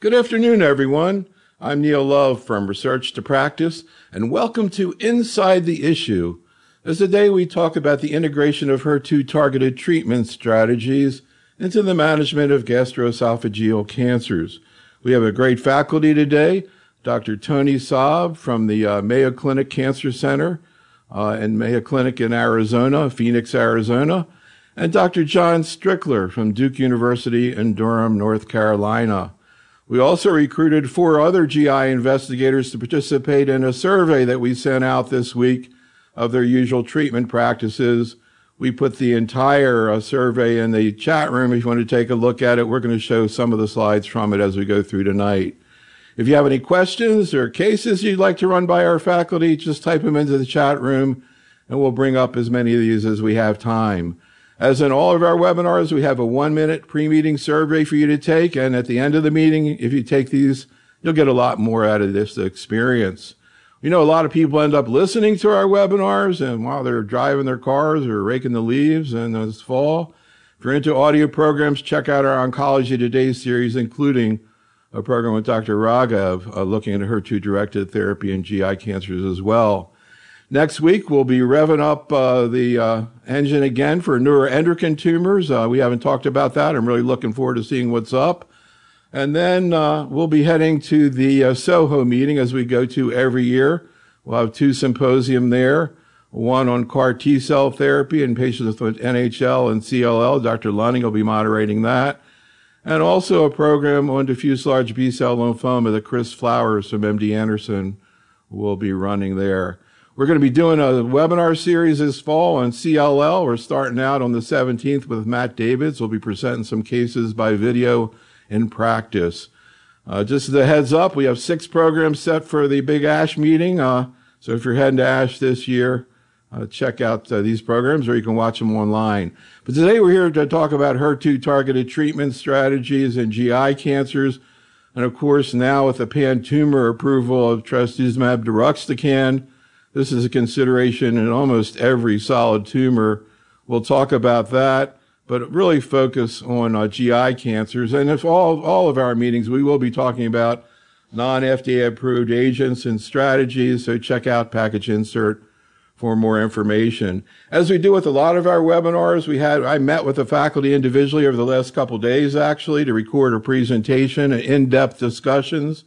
Good afternoon, everyone. I'm Neil Love from Research to Practice, and welcome to Inside the Issue. As today we talk about the integration of HER2-targeted treatment strategies into the management of gastroesophageal cancers. We have a great faculty today, Dr. Tony Saab from the Mayo Clinic Cancer Center and Mayo Clinic in Arizona, Phoenix, Arizona, and Dr. John Strickler from Duke University in Durham, North Carolina. We also recruited 4 other GI investigators to participate in a survey that we sent out this week of their usual treatment practices. We put the entire survey in the chat room. If you want to take a look at it, we're going to show some of the slides from it as we go through tonight. If you have any questions or cases you'd like to run by our faculty, just type them into the chat room, and we'll bring up as many of these as we have time. As in all of our webinars, we have a 1-minute pre-meeting survey for you to take, and at the end of the meeting, if you take these, you'll get a lot more out of this experience. We know a lot of people end up listening to our webinars, and while they're driving their cars or raking the leaves in this fall. If you're into audio programs, check out our Oncology Today series, including a program with Dr. Raghav looking at HER2-directed therapy in GI cancers as well. Next week, we'll be revving up the engine again for neuroendocrine tumors. We haven't talked about that. I'm really looking forward to seeing what's up. And then we'll be heading to the SOHO meeting as we go to every year. We'll have 2 symposium there, one on CAR T-cell therapy in patients with NHL and CLL. Dr. Lunning will be moderating that. And also a program on diffuse large B-cell lymphoma that Chris Flowers from MD Anderson will be running there. We're going to be doing a webinar series this fall on CLL. We're starting out on the 17th with Matt Davids. We'll be presenting some cases by video in practice. Just as a heads up, we have 6 programs set for the big ASH meeting. So if you're heading to ASH this year, check out these programs, or you can watch them online. But today we're here to talk about HER2-targeted treatment strategies in GI cancers. And of course, now with the pan-tumor approval of trastuzumab deruxtecan, this is a consideration in almost every solid tumor. We'll talk about that, but really focus on GI cancers. And if all of our meetings, we will be talking about non-FDA approved agents and strategies. So check out package insert for more information. As we do with a lot of our webinars, I met with the faculty individually over the last couple of days, actually, to record a presentation and in-depth discussions.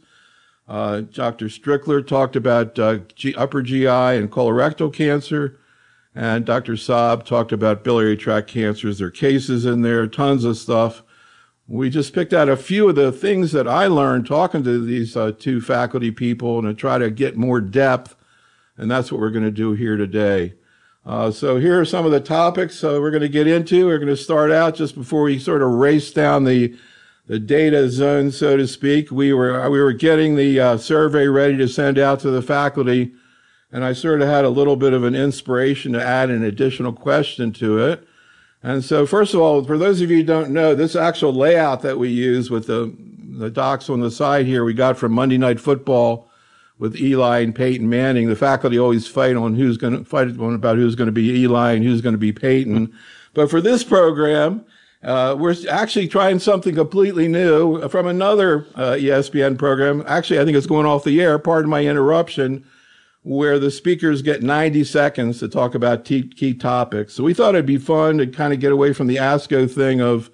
Dr. Strickler talked about upper GI and colorectal cancer, and Dr. Saab talked about biliary tract cancers. There are cases in there, tons of stuff. We just picked out a few of the things that I learned talking to these 2 faculty people and to try to get more depth, and that's what we're going to do here today. So here are some of the topics we're going to get into. We're going to start out just before we sort of race down the data zone, so to speak. We were getting the survey ready to send out to the faculty, and I sort of had a little bit of an inspiration to add an additional question to it. And so first of all, for those of you who don't know, this actual layout that we use with the docs on the side here, we got from Monday Night Football with Eli and Peyton Manning. The faculty always fight about who's going to be Eli and who's going to be Peyton. But for this program, we're actually trying something completely new from another ESPN program. Actually, I think it's going off the air, pardon my interruption, where the speakers get 90 seconds to talk about key topics. So we thought it'd be fun to kind of get away from the ASCO thing of,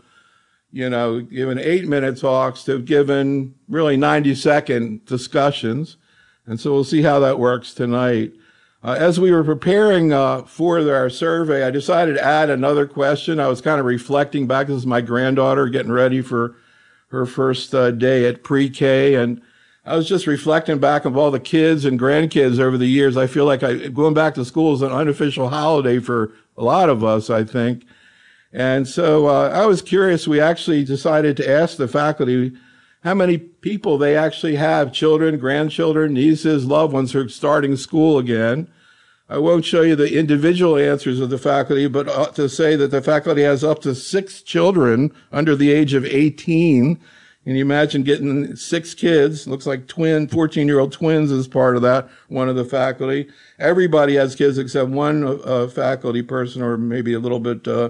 giving 8-minute talks to giving really 90-second discussions. And so we'll see how that works tonight. As we were preparing for our survey, I decided to add another question. I was kind of reflecting back. This is my granddaughter getting ready for her first day at pre-K, and I was just reflecting back of all the kids and grandkids over the years. I feel like going back to school is an unofficial holiday for a lot of us, I think. And so I was curious. We actually decided to ask the faculty how many people they actually have, children, grandchildren, nieces, loved ones who are starting school again. I won't show you the individual answers of the faculty, but to say that the faculty has up to 6 children under the age of 18. Can you imagine getting 6 kids? Looks like 14-year-old twins as part of that, one of the faculty. Everybody has kids except one faculty person, or maybe a little bit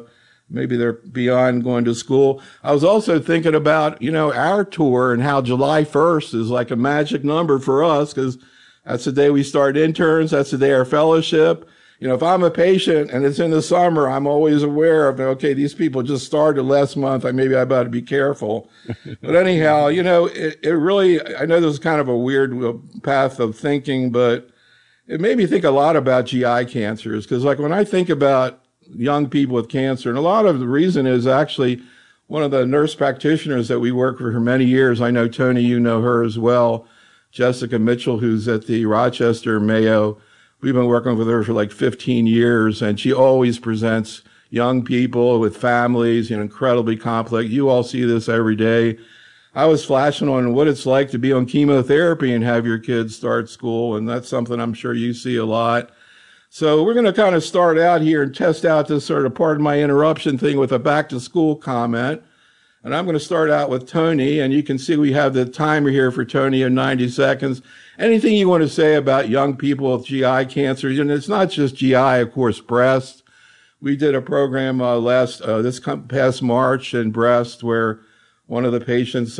maybe they're beyond going to school. I was also thinking about, our tour and how July 1st is like a magic number for us because that's the day we start interns. That's the day our fellowship. If I'm a patient and it's in the summer, I'm always aware of, okay, these people just started last month. Maybe I better be careful. But anyhow, it really, I know this is kind of a weird path of thinking, but it made me think a lot about GI cancers. Because like when I think about young people with cancer, and a lot of the reason is actually one of the nurse practitioners that we worked with for many years. I know, Tony, you know her as well. Jessica Mitchell, who's at the Rochester Mayo. We've been working with her for like 15 years, and she always presents young people with families, incredibly complex. You all see this every day. I was flashing on what it's like to be on chemotherapy and have your kids start school, and that's something I'm sure you see a lot. So we're going to kind of start out here and test out this sort of, pardon my interruption thing, with a back to school comment. And I'm going to start out with Tony, and you can see we have the timer here for Tony in 90 seconds. Anything you want to say about young people with GI cancer? And it's not just GI, of course, breast. We did a program this past March in breast where one of the patients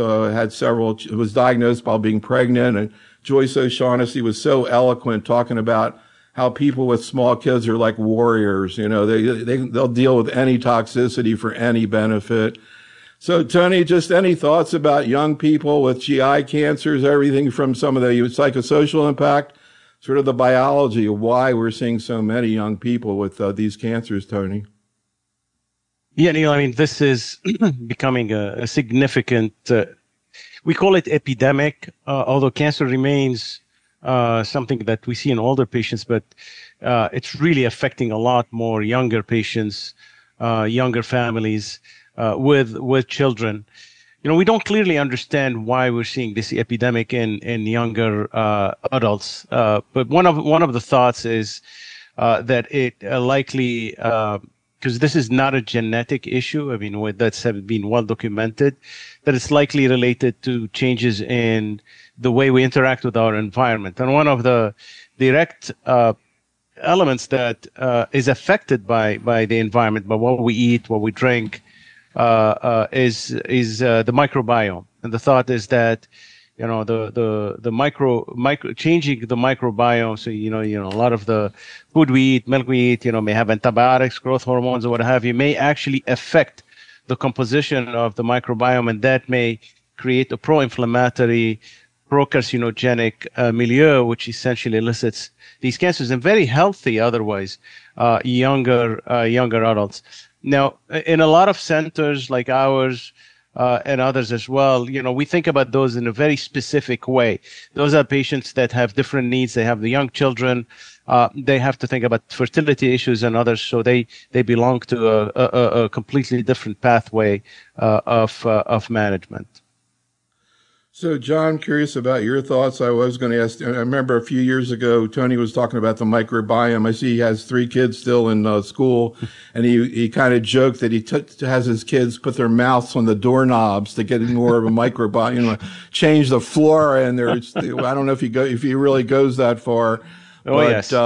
was diagnosed while being pregnant, and Joyce O'Shaughnessy was so eloquent talking about how people with small kids are like warriors. They'll deal with any toxicity for any benefit. So, Tony, just any thoughts about young people with GI cancers, everything from some of the psychosocial impact, sort of the biology of why we're seeing so many young people with these cancers, Tony? Yeah, Neil, I mean, this is becoming a significant, we call it epidemic, although cancer remains something that we see in older patients, but it's really affecting a lot more younger patients, younger families, with children. We don't clearly understand why we're seeing this epidemic in younger adults. But one of the thoughts is that it likely, because this is not a genetic issue, I mean, that's been well documented, that it's likely related to changes in the way we interact with our environment. And one of the direct elements that is affected by the environment, by what we eat, what we drink, is the microbiome. And the thought is that, the micro changing the microbiome. So, a lot of the food we eat, milk we eat, may have antibiotics, growth hormones, or what have you, may actually affect the composition of the microbiome, and that may create a pro-inflammatory, pro-carcinogenic milieu, which essentially elicits these cancers, and very healthy otherwise younger adults. Now, in a lot of centers like ours and others as well, we think about those in a very specific way. Those are patients that have different needs. They have the young children. They have to think about fertility issues and others. So they belong to a completely different pathway of management. So, John, curious about your thoughts. I was going to ask, I remember a few years ago, Tony was talking about the microbiome. I see he has 3 kids still in school, and he kind of joked that he has his kids put their mouths on the doorknobs to get more of a microbiome, change the flora in there. I don't know if he really goes that far. Oh, but, yes.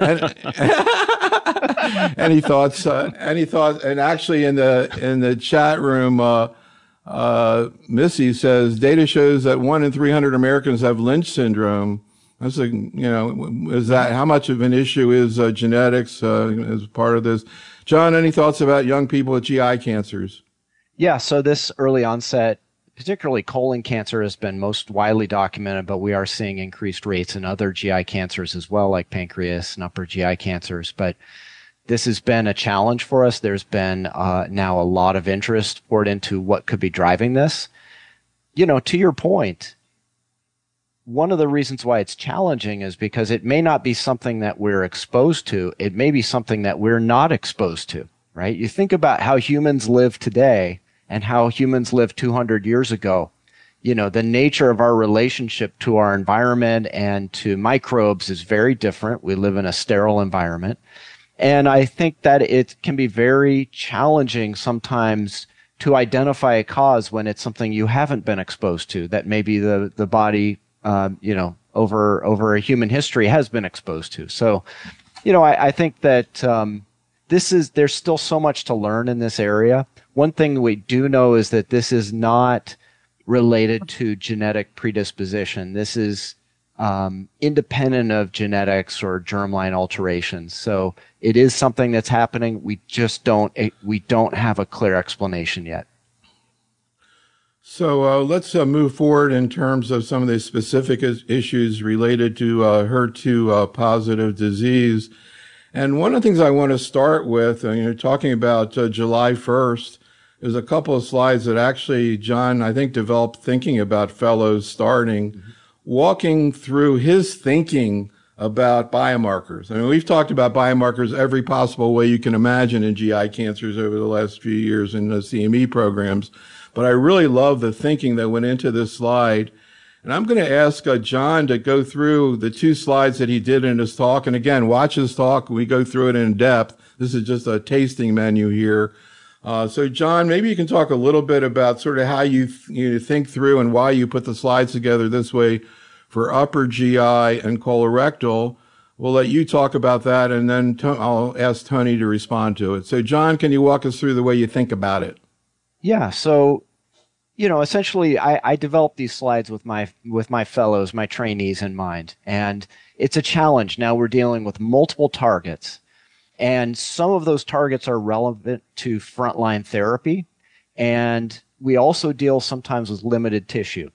Any thoughts? And actually in the chat room, Missy says data shows that 1 in 300 Americans have Lynch syndrome. That's is that how much of an issue is genetics as part of this? John, any thoughts about young people with GI cancers? Yeah, so this early onset, particularly colon cancer, has been most widely documented, but we are seeing increased rates in other GI cancers as well, like pancreas and upper GI cancers. But this has been a challenge for us. There's been now a lot of interest poured into what could be driving this. To your point, one of the reasons why it's challenging is because it may not be something that we're exposed to. It may be something that we're not exposed to, right? You think about how humans live today and how humans lived 200 years ago. The nature of our relationship to our environment and to microbes is very different. We live in a sterile environment. And I think that it can be very challenging sometimes to identify a cause when it's something you haven't been exposed to, that maybe the body, over a human history has been exposed to. So, I think that, there's still so much to learn in this area. One thing we do know is that this is not related to genetic predisposition. This is independent of genetics or germline alterations. So it is something that's happening. We just don't have a clear explanation yet. So let's move forward in terms of some of the specific issues related to HER2 positive disease. And one of the things I want to start with, talking about July 1st, there's a couple of slides that actually John, I think, developed thinking about fellows starting, walking through his thinking about biomarkers. I mean, we've talked about biomarkers every possible way you can imagine in GI cancers over the last few years in the CME programs. But I really love the thinking that went into this slide. And I'm going to ask John to go through the two slides that he did in his talk. And again, watch his talk. We go through it in depth. This is just a tasting menu here. So John, maybe you can talk a little bit about sort of how you think through and why you put the slides together this way for upper GI and colorectal. We'll let you talk about that, and then I'll ask Tony to respond to it. So John, can you walk us through the way you think about it? Yeah. So, essentially I developed these slides with my fellows, my trainees in mind. And it's a challenge. Now we're dealing with multiple targets. And some of those targets are relevant to frontline therapy. And we also deal sometimes with limited tissue.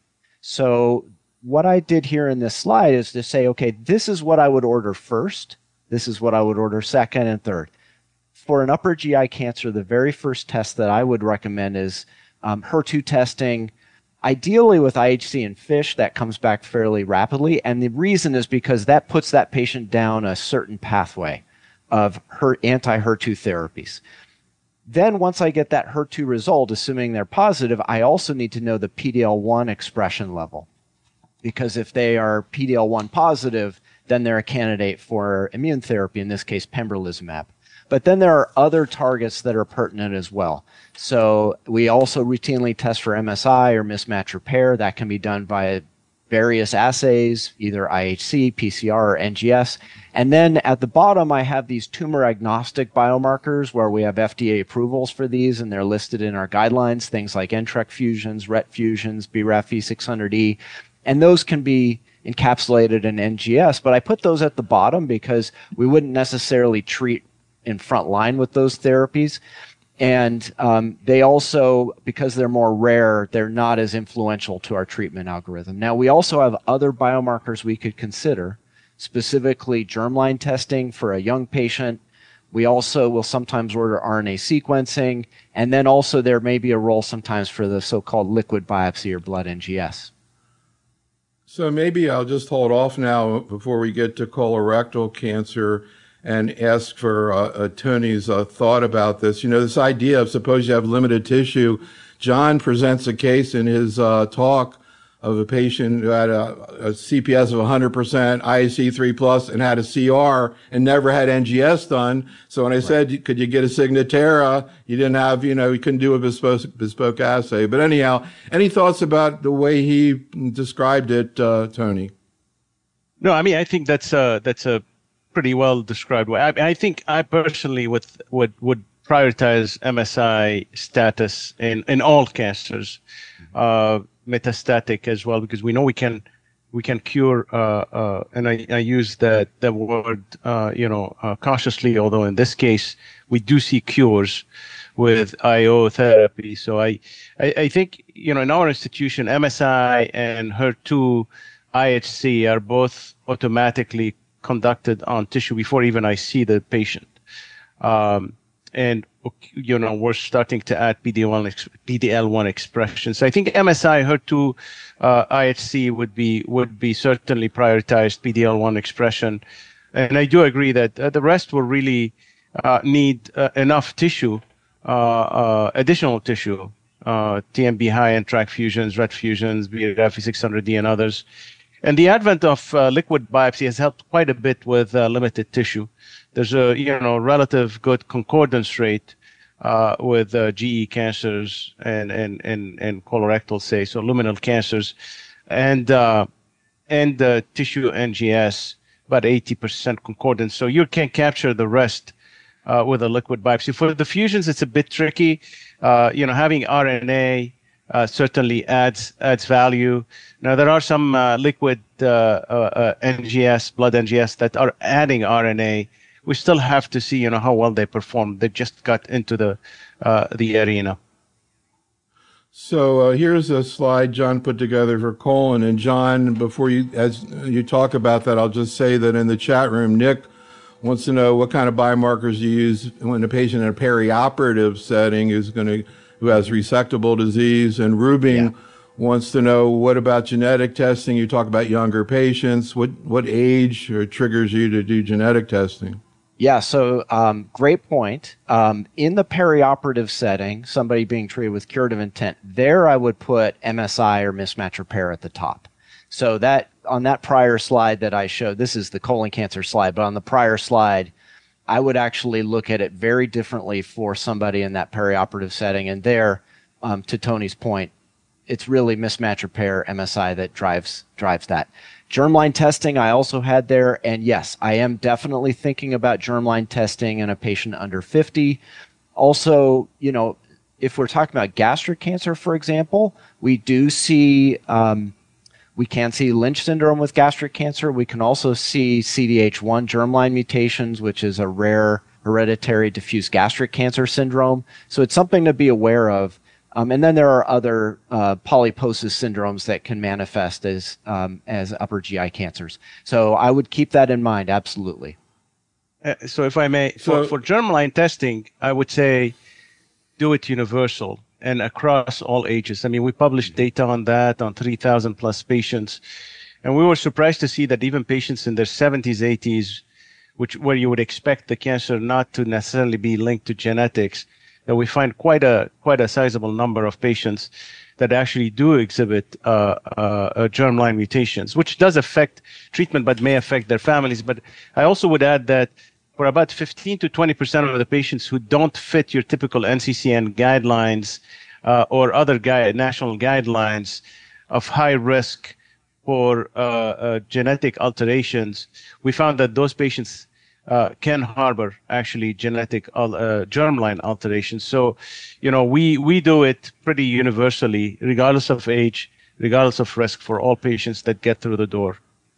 So what I did here in this slide is to say, okay, this is what I would order first. This is what I would order second and third. For an upper GI cancer, the very first test that I would recommend is HER2 testing, ideally with IHC and FISH. That comes back fairly rapidly. And the reason is because that puts that patient down a certain pathway of anti-HER2 therapies. Then once I get that HER2 result, assuming they're positive, I also need to know the PD-L1 expression level. Because if they are PD-L1 positive, then they're a candidate for immune therapy, in this case pembrolizumab. But then there are other targets that are pertinent as well. So we also routinely test for MSI or mismatch repair. That can be done via various assays, either IHC, PCR, or NGS. And then at the bottom, I have these tumor agnostic biomarkers where we have FDA approvals for these, and they're listed in our guidelines, things like NTRK fusions, RET fusions, BRAF V600E. And those can be encapsulated in NGS, but I put those at the bottom because we wouldn't necessarily treat in front line with those therapies. And they also, because they're more rare, they're not as influential to our treatment algorithm. Now, we also have other biomarkers we could consider, specifically germline testing for a young patient. We also will sometimes order RNA sequencing. And then also there may be a role sometimes for the so-called liquid biopsy or blood NGS. So maybe I'll just hold off now before we get to colorectal cancer and ask for Tony's thought about this. This idea of suppose you have limited tissue. John presents a case in his talk of a patient who had a CPS of 100%, IHC 3+, and had a CR and never had NGS done. So when I said, could you get a Signatera, you didn't have, you couldn't do a bespoke assay. But anyhow, any thoughts about the way he described it, Tony? No, I mean, I think that's a pretty well described way. I think I personally would prioritize MSI status in all cancers, metastatic as well, because we know we can cure, and I use the word cautiously, although in this case we do see cures with IO therapy. So I think in our institution, MSI and HER2 IHC are both automatically conducted on tissue before even I see the patient. And we're starting to add PD-L1 expression. So I think MSI, HER2, IHC would be certainly prioritized PD-L1 expression. And I do agree that the rest will really need enough tissue, additional tissue, TMB high NTRK fusions, RET fusions, BRAF V600E, and others. And the advent of liquid biopsy has helped quite a bit with limited tissue. There's a relative good concordance rate with GE cancers and colorectal, say, so luminal cancers, and tissue NGS about 80% concordance. So you can capture the rest with a liquid biopsy. For the fusions, it's a bit tricky. Having RNA certainly adds value. Now, there are some liquid NGS, blood NGS, that are adding RNA. We still have to see, how well they perform. They just got into the arena. So here's a slide John put together for colon. And John, as you talk about that, I'll just say that in the chat room, Nick wants to know what kind of biomarkers you use when a patient in a perioperative setting who has resectable disease. And Rubing wants to know, what about genetic testing? You talk about younger patients. What age triggers you to do genetic testing? Yeah, so great point. In the perioperative setting, somebody being treated with curative intent, there I would put MSI or mismatch repair at the top. So that on that prior slide that I showed, this is the colon cancer slide, but on the prior slide, I would actually look at it very differently for somebody in that perioperative setting. And there, to Tony's point, it's really mismatch repair, MSI, that drives that. Germline testing I also had there, and yes, I am definitely thinking about germline testing in a patient under 50. Also, if we're talking about gastric cancer, for example, we do see, we can see Lynch syndrome with gastric cancer. We can also see CDH1 germline mutations, which is a rare hereditary diffuse gastric cancer syndrome. So it's something to be aware of. And then there are other polyposis syndromes that can manifest as upper GI cancers. So I would keep that in mind, absolutely. So if I may, for germline testing, I would say do it universal and across all ages. I mean, we published data on that on 3,000 plus patients. And we were surprised to see that even patients in their 70s, 80s, where you would expect the cancer not to necessarily be linked to genetics, that we find quite a sizable number of patients that actually do exhibit germline mutations, which does affect treatment but may affect their families. But I also would add that for about 15 to 20% of the patients who don't fit your typical NCCN guidelines or other national guidelines of high risk for genetic alterations, we found that those patients can harbor actually genetic germline alterations. So, we do it pretty universally, regardless of age, regardless of risk, for all patients that get through the door.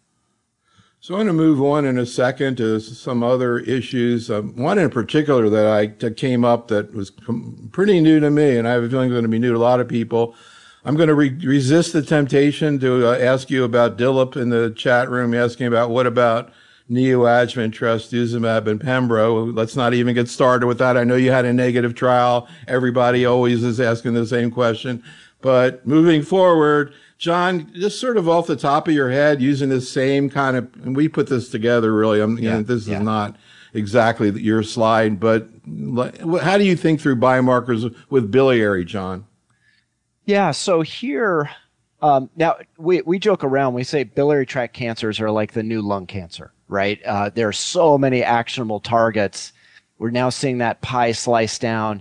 So I want to move on in a second to some other issues. One in particular that came up that was pretty new to me, and I have a feeling it's going to be new to a lot of people. I'm going to resist the temptation to ask you about Dilip in the chat room, asking about what about neoadjuvant trastuzumab and Pembro. Let's not even get started with that. I know you had a negative trial. Everybody always is asking the same question. But moving forward, John, just sort of off the top of your head, using the same kind of, and we put this together really, this is not exactly your slide, but how do you think through biomarkers with biliary, John? Yeah, so here, now we joke around, we say biliary tract cancers are like the new lung cancer, right? There are so many actionable targets. We're now seeing that pie slice down.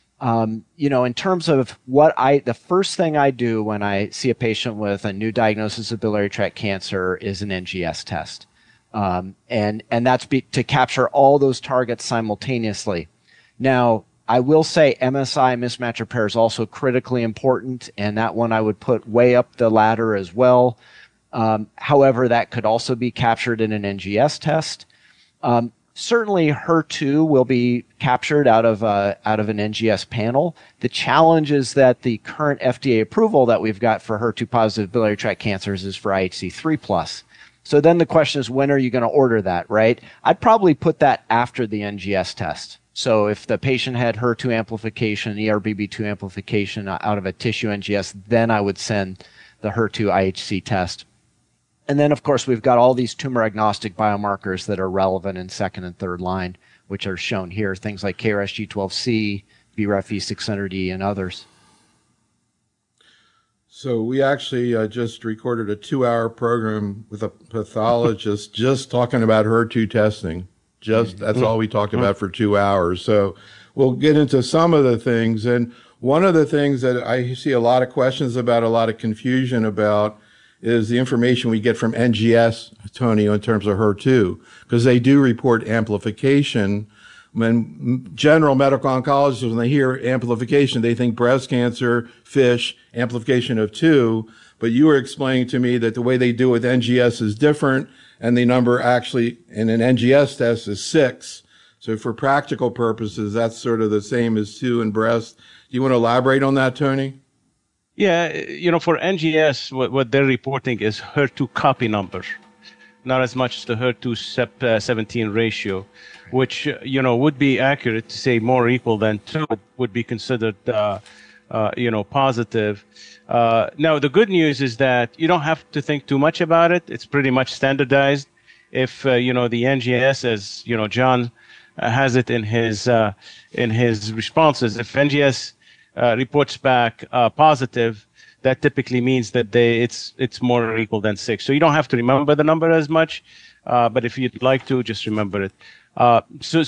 In terms of the first thing I do when I see a patient with a new diagnosis of biliary tract cancer is an NGS test. And that's to capture all those targets simultaneously. Now, I will say MSI mismatch repair is also critically important, and that one I would put way up the ladder as well. However, that could also be captured in an NGS test. Certainly, HER2 will be captured out of an NGS panel. The challenge is that the current FDA approval that we've got for HER2 positive biliary tract cancers is for IHC3+. So then the question is, when are you going to order that, right? I'd probably put that after the NGS test. So if the patient had HER2 amplification, ERBB2 amplification out of a tissue NGS, then I would send the HER2 IHC test. And then, of course, we've got all these tumor-agnostic biomarkers that are relevant in second and third line, which are shown here, things like KRAS G12C, BRAF V600E, and others. So we actually just recorded a 2-hour program with a pathologist just talking about HER2 testing. That's all we talked about for 2 hours. So we'll get into some of the things. And one of the things that I see a lot of questions about, a lot of confusion about, is the information we get from NGS, Tony, in terms of HER2, because they do report amplification. when general medical oncologists, when they hear amplification, they think breast cancer, FISH, amplification of 2. But you were explaining to me that the way they do it with NGS is different, and the number actually in an NGS test is 6. So for practical purposes, that's sort of the same as 2 in breast. Do you want to elaborate on that, Tony? Yeah, for NGS, what they're reporting is HER2 copy number, not as much as the HER2 CEP17 ratio, which, would be accurate to say more equal than 2 would be considered, positive. Now, the good news is that you don't have to think too much about it. It's pretty much standardized. If, the NGS, as, John has it in his responses, if NGS reports back positive, that typically means that it's more or equal than 6. So you don't have to remember the number as much, but if you'd like to, just remember it. So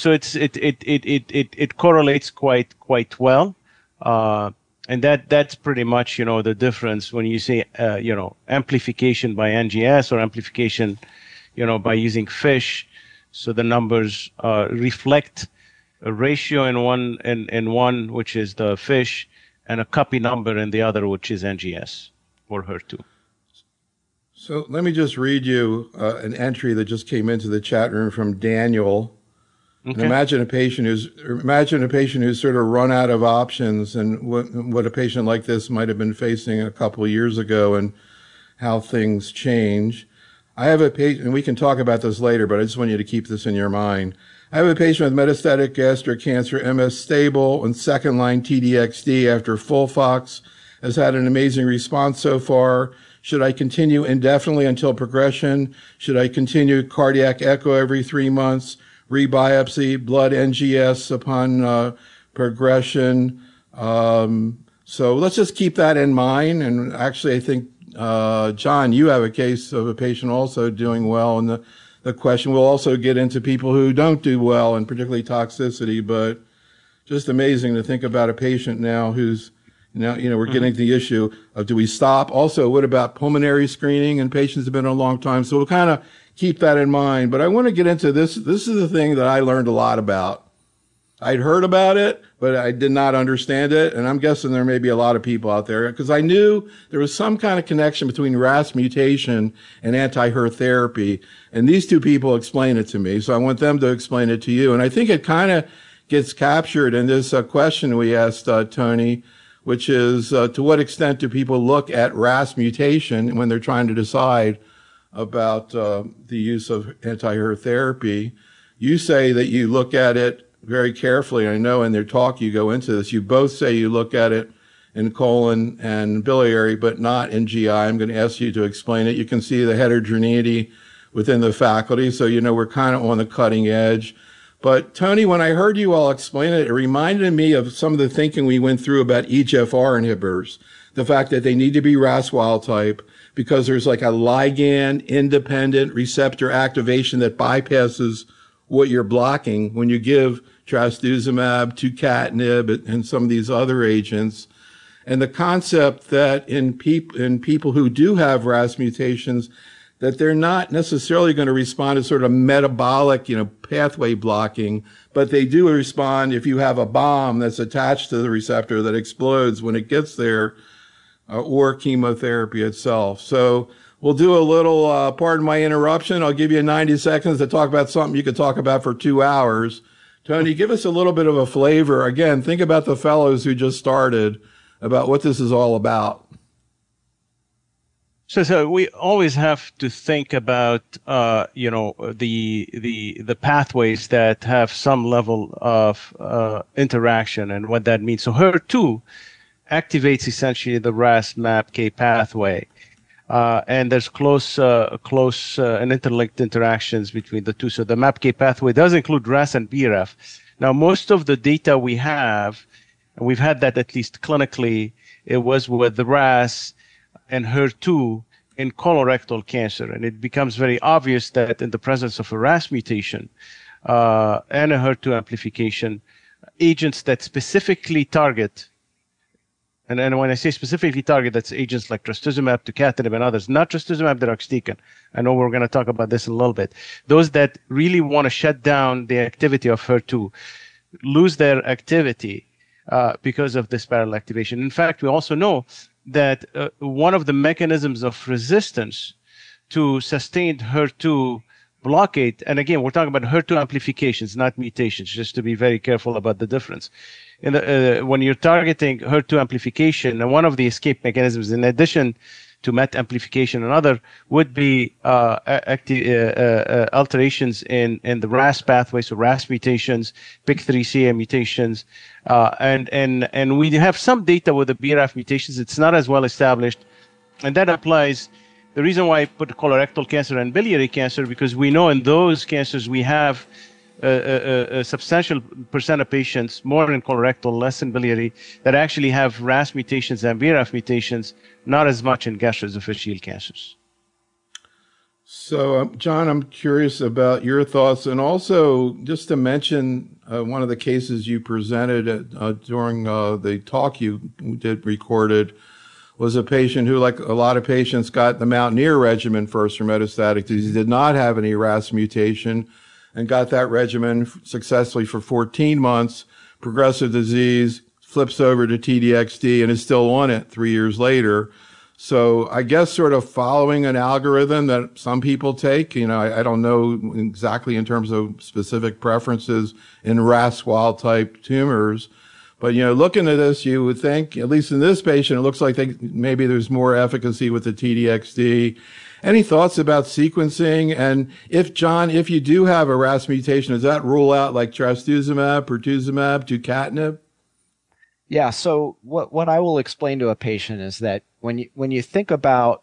it correlates quite well, and that's pretty much the difference when you say amplification by NGS or amplification by using FISH. So the numbers reflect a ratio in one, which is the FISH, and a copy number in the other, which is NGS or HER2. So let me just read you an entry that just came into the chat room from Daniel. Okay. Imagine a patient who's sort of run out of options, and what a patient like this might have been facing a couple of years ago, and how things change. I have a patient, and we can talk about this later, but I just want you to keep this in your mind. I have a patient with metastatic gastric cancer, MS stable, and second-line TDXD after FOLFOX, has had an amazing response so far. Should I continue indefinitely until progression? Should I continue cardiac echo every 3 months, rebiopsy, blood NGS upon progression? So let's just keep that in mind. And actually, I think, John, you have a case of a patient also doing well, and the question will also get into people who don't do well, and particularly toxicity, but just amazing to think about a patient now who's now, we're getting to the issue of, do we stop? Also, what about pulmonary screening? And patients have been a long time. So we'll kind of keep that in mind. But I want to get into this. This is the thing that I learned a lot about. I'd heard about it, but I did not understand it. And I'm guessing there may be a lot of people out there, because I knew there was some kind of connection between RAS mutation and anti-HER therapy. And these two people explained it to me. So I want them to explain it to you. And I think it kind of gets captured in this question we asked Tony, which is to what extent do people look at RAS mutation when they're trying to decide about the use of anti-HER therapy? You say that you look at it very carefully. I know in their talk you go into this. You both say you look at it in colon and biliary, but not in GI. I'm going to ask you to explain it. You can see the heterogeneity within the faculty, so we're kind of on the cutting edge. But Tony, when I heard you all explain it, it reminded me of some of the thinking we went through about EGFR inhibitors, the fact that they need to be RAS wild type because there's like a ligand independent receptor activation that bypasses what you're blocking when you give trastuzumab, tucatinib, and some of these other agents. And the concept that in people who do have RAS mutations, that they're not necessarily going to respond to sort of metabolic, pathway blocking, but they do respond if you have a bomb that's attached to the receptor that explodes when it gets there, or chemotherapy itself. So we'll do a little, pardon my interruption, I'll give you 90 seconds to talk about something you could talk about for 2 hours. Tony, give us a little bit of a flavor. Again, think about the fellows who just started, about what this is all about. So we always have to think about, the pathways that have some level of interaction and what that means. So HER2 activates essentially the RAS-MAPK pathway, and there's close and interlinked interactions between the two. So the MAPK pathway does include RAS and BRAF. Now, most of the data we have, and we've had that at least clinically, it was with the RAS and HER2 in colorectal cancer. And it becomes very obvious that in the presence of a RAS mutation and a HER2 amplification, agents that specifically target And when I say specifically target, that's agents like trastuzumab, tucatinib, and others, not trastuzumab deruxtecan. I know we're going to talk about this in a little bit. Those that really want to shut down the activity of HER2 lose their activity because of this parallel activation. In fact, we also know that one of the mechanisms of resistance to sustained HER2 blockade, and again, we're talking about HER2 amplifications, not mutations, just to be very careful about the difference. When you're targeting HER2 amplification, and one of the escape mechanisms, in addition to MET amplification and other, would be alterations in the RAS pathway, so RAS mutations, PIK3CA mutations, and we have some data with the BRAF mutations. It's not as well established, and that applies. The reason why I put colorectal cancer and biliary cancer, because we know in those cancers we have a substantial percent of patients, more in colorectal, less in biliary, that actually have RAS mutations and BRAF mutations, not as much in gastroesophageal cancers. So, John, I'm curious about your thoughts, and also just to mention one of the cases you presented during the talk you did recorded was a patient who, like a lot of patients, got the Mountaineer regimen first for metastatic disease. He did not have any RAS mutation and got that regimen successfully for 14 months, progressive disease, flips over to TDXD and is still on it 3 years later. So I guess sort of following an algorithm that some people take, I don't know exactly in terms of specific preferences in RAS wild type tumors. But, looking at this, you would think, at least in this patient, it looks like maybe there's more efficacy with the TDXD. Any thoughts about sequencing? And if you do have a RAS mutation, does that rule out like trastuzumab, pertuzumab, tucatinib? Yeah, so what I will explain to a patient is that when you think about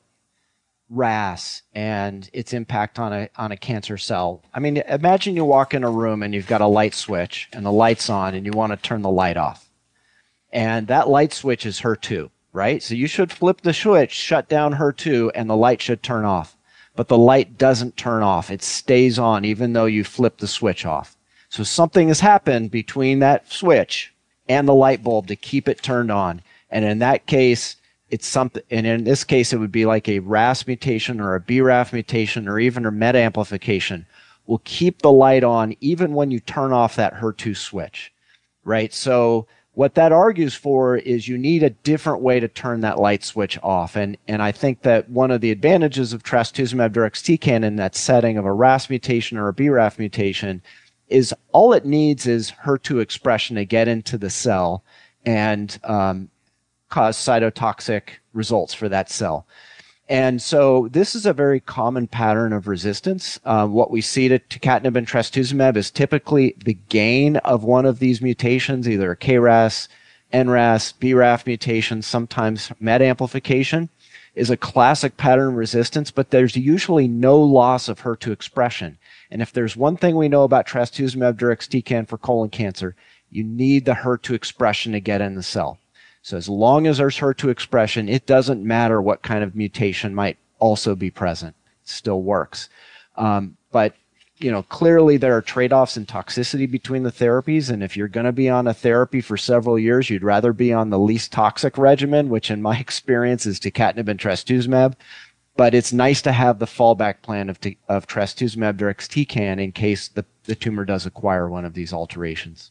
RAS and its impact on a cancer cell, I mean, imagine you walk in a room and you've got a light switch and the light's on and you want to turn the light off. And that light switch is HER2, right? So you should flip the switch, shut down HER2, and the light should turn off. But the light doesn't turn off. It stays on even though you flip the switch off. So something has happened between that switch and the light bulb to keep it turned on. And in that case, it's something, and in this case, it would be like a RAS mutation or a BRAF mutation or even a MET amplification will keep the light on even when you turn off that HER2 switch, right? So what that argues for is you need a different way to turn that light switch off. And I think that one of the advantages of trastuzumab deruxtecan in that setting of a RAS mutation or a BRAF mutation is all it needs is HER2 expression to get into the cell and cause cytotoxic results for that cell. And so this is a very common pattern of resistance. What we see to tucatinib and trastuzumab is typically the gain of one of these mutations, either a KRAS, NRAS, BRAF mutation, sometimes MET amplification, is a classic pattern of resistance, but there's usually no loss of HER2 expression. And if there's one thing we know about trastuzumab deruxtecan for colon cancer, you need the HER2 expression to get in the cell. So as long as there's HER2 expression, it doesn't matter what kind of mutation might also be present. It still works. But clearly there are trade-offs in toxicity between the therapies. And if you're going to be on a therapy for several years, you'd rather be on the least toxic regimen, which in my experience is tucatinib and trastuzumab. But it's nice to have the fallback plan of trastuzumab deruxtecan in case the tumor does acquire one of these alterations.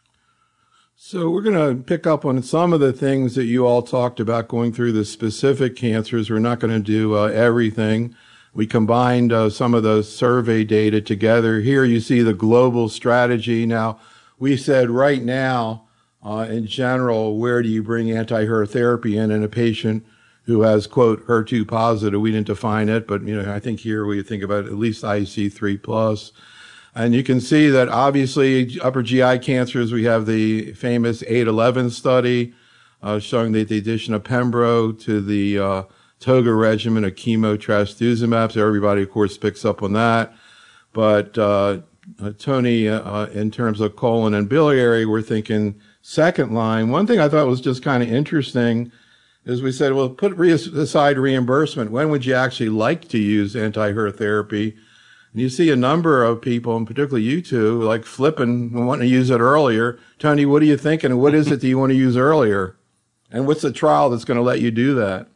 So we're going to pick up on some of the things that you all talked about going through the specific cancers. We're not going to do everything. We combined some of the survey data together. Here you see the global strategy. Now, we said right now, in general, where do you bring anti-HER therapy in a patient who has, quote, HER2 positive? We didn't define it, but, I think here we think about at least IC3+. And you can see that obviously upper GI cancers, we have the famous 811 study showing that the addition of Pembro to the TOGA regimen of chemo trastuzumab. So everybody, of course, picks up on that. But Tony, in terms of colon and biliary, we're thinking second line. One thing I thought was just kind of interesting is we said, well, put aside reimbursement. When would you actually like to use anti-HER therapy? And you see a number of people, and particularly you two, like flipping and wanting to use it earlier. Tony, what are you thinking? And what is it that you want to use earlier? And what's the trial that's going to let you do that?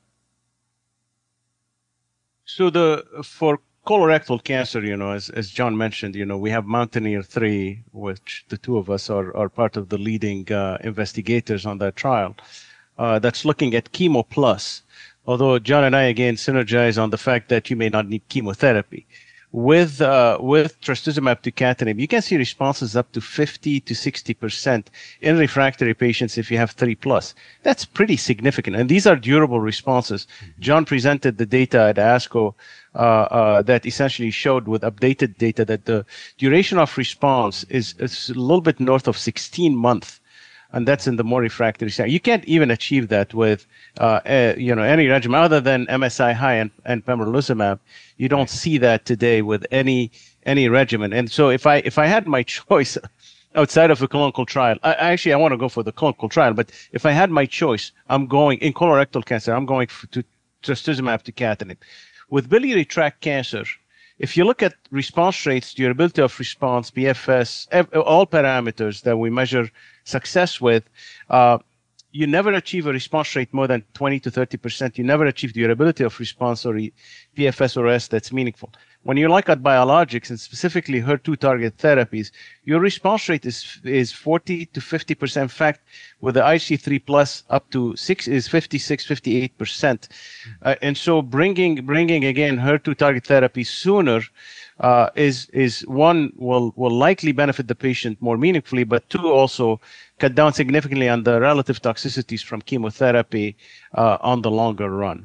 So for colorectal cancer, as John mentioned, we have Mountaineer 3, which the two of us are part of the leading investigators on that trial. That's looking at chemo plus. Although John and I again synergize on the fact that you may not need chemotherapy. With trastuzumab tucatinib, you can see responses up to 50 to 60% in refractory patients if you have 3+. That's pretty significant, and these are durable responses. John presented the data at ASCO that essentially showed with updated data that the duration of response is a little bit north of 16 months. And that's in the more refractory setting. You can't even achieve that with, any regimen other than MSI high and pembrolizumab. You don't see that today with any regimen. And so if I had my choice outside of a clinical trial, I want to go for the clinical trial. But if I had my choice, I'm going in colorectal cancer. I'm going to trastuzumab tucatinib. With biliary tract cancer, if you look at response rates, durability of response, PFS, all parameters that we measure success with, you never achieve a response rate more than 20 to 30%. You never achieve durability of response or PFS or S that's meaningful. When you look at biologics and specifically HER2 target therapies, your response rate is 40 to 50%. In fact, with the IC3 plus up to 56, 58%. And so bringing again HER2 target therapy sooner is one will likely benefit the patient more meaningfully, but two also cut down significantly on the relative toxicities from chemotherapy on the longer run.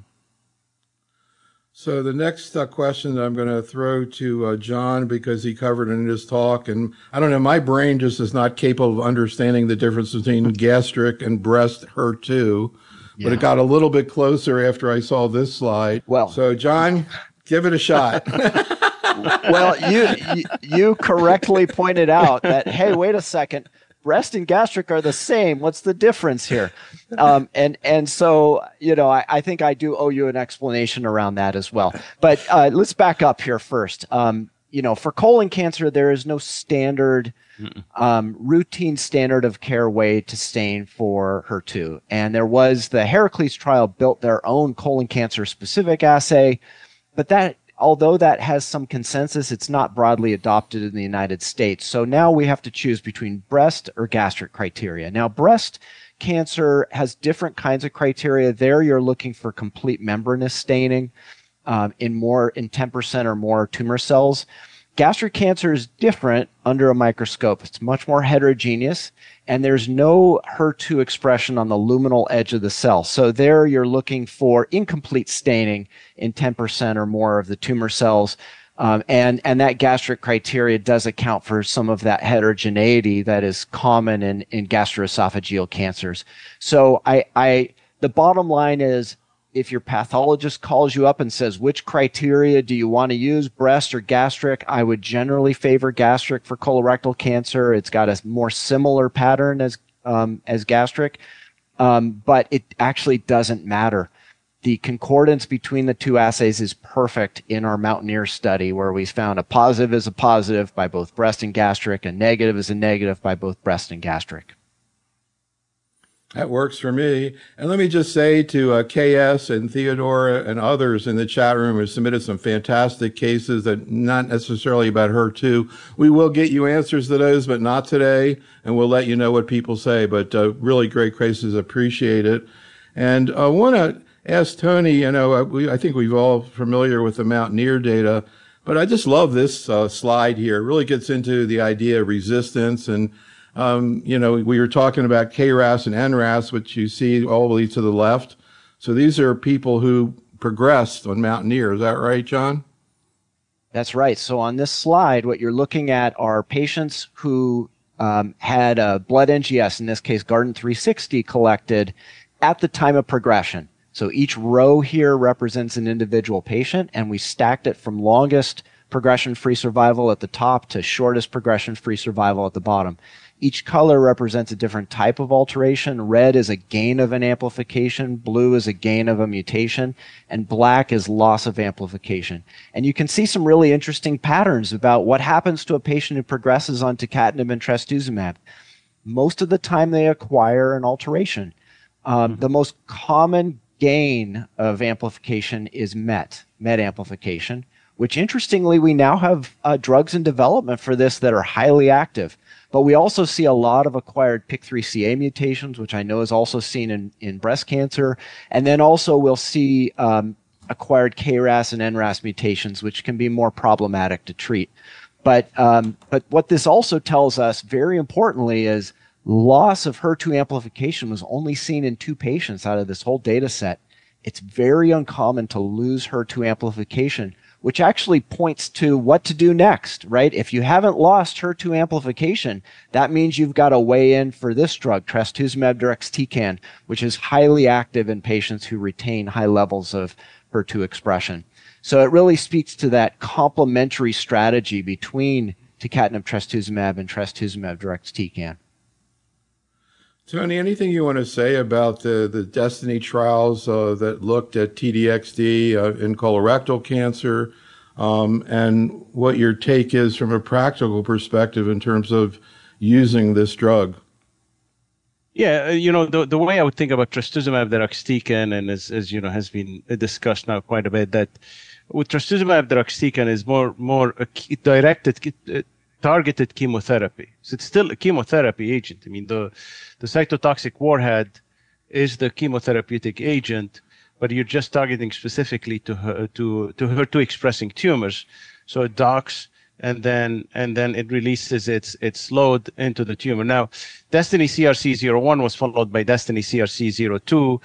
So the next question that I'm going to throw to John, because he covered it in his talk, and I don't know, my brain just is not capable of understanding the difference between gastric and breast HER2, but it got a little bit closer after I saw this slide. Well, so John, give it a shot. Well, you correctly pointed out that, hey, wait a second. Breast and gastric are the same. What's the difference here? And so, I think I do owe you an explanation around that as well. But let's back up here first. For colon cancer, there is no standard, routine standard of care way to stain for HER2. And there was the Heracles trial built their own colon cancer specific assay, but although that has some consensus, it's not broadly adopted in the United States. So now we have to choose between breast or gastric criteria. Now, breast cancer has different kinds of criteria. There, you're looking for complete membranous staining in 10% or more tumor cells. Gastric cancer is different under a microscope. It's much more heterogeneous, and there's no HER2 expression on the luminal edge of the cell. So there you're looking for incomplete staining in 10% or more of the tumor cells. And that gastric criteria does account for some of that heterogeneity that is common in gastroesophageal cancers. So the bottom line is, if your pathologist calls you up and says, which criteria do you want to use, breast or gastric, I would generally favor gastric for colorectal cancer. It's got a more similar pattern as gastric, but it actually doesn't matter. The concordance between the two assays is perfect in our Mountaineer study, where we found a positive is a positive by both breast and gastric, a negative is a negative by both breast and gastric. That works for me. And let me just say to KS and Theodora and others in the chat room who submitted some fantastic cases that not necessarily about HER2. We will get you answers to those, but not today. And we'll let you know what people say. But really great cases. Appreciate it. And I want to ask Tony, I think we're all familiar with the Mountaineer data, but I just love this slide here. It really gets into the idea of resistance. And we were talking about KRAS and NRAS, which you see all the way to the left. So these are people who progressed on Mountaineer. Is that right, John? That's right. So on this slide, what you're looking at are patients who had a blood NGS, in this case, Guardant360, collected at the time of progression. So each row here represents an individual patient, and we stacked it from longest progression-free survival at the top to shortest progression-free survival at the bottom. Each color represents a different type of alteration. Red is a gain of an amplification, blue is a gain of a mutation, and black is loss of amplification. And you can see some really interesting patterns about what happens to a patient who progresses on tucatinib and trastuzumab. Most of the time they acquire an alteration. The most common gain of amplification is MET amplification, which interestingly, we now have drugs in development for this that are highly active. But we also see a lot of acquired PIK3CA mutations, which I know is also seen in breast cancer. And then also we'll see acquired KRAS and NRAS mutations, which can be more problematic to treat. But what this also tells us, very importantly, is loss of HER2 amplification was only seen in 2 patients out of this whole data set. It's very uncommon to lose HER2 amplification, which actually points to what to do next, right? If you haven't lost HER2 amplification, that means you've got to weigh in for this drug, trastuzumab deruxtecan, which is highly active in patients who retain high levels of HER2 expression. So it really speaks to that complementary strategy between tucatinib trastuzumab and trastuzumab deruxtecan. Tony, anything you want to say about the DESTINY trials that looked at TDXD in colorectal cancer, and what your take is from a practical perspective in terms of using this drug? Yeah, the way I would think about trastuzumab deruxtecan, and as you know, has been discussed now quite a bit, that with trastuzumab deruxtecan is more targeted chemotherapy. So it's still a chemotherapy agent. I mean, the cytotoxic warhead is the chemotherapeutic agent, but you're just targeting specifically to HER2 expressing tumors. So it docks, and then it releases its load into the tumor. Now, DESTINY CRC01 was followed by DESTINY CRC02.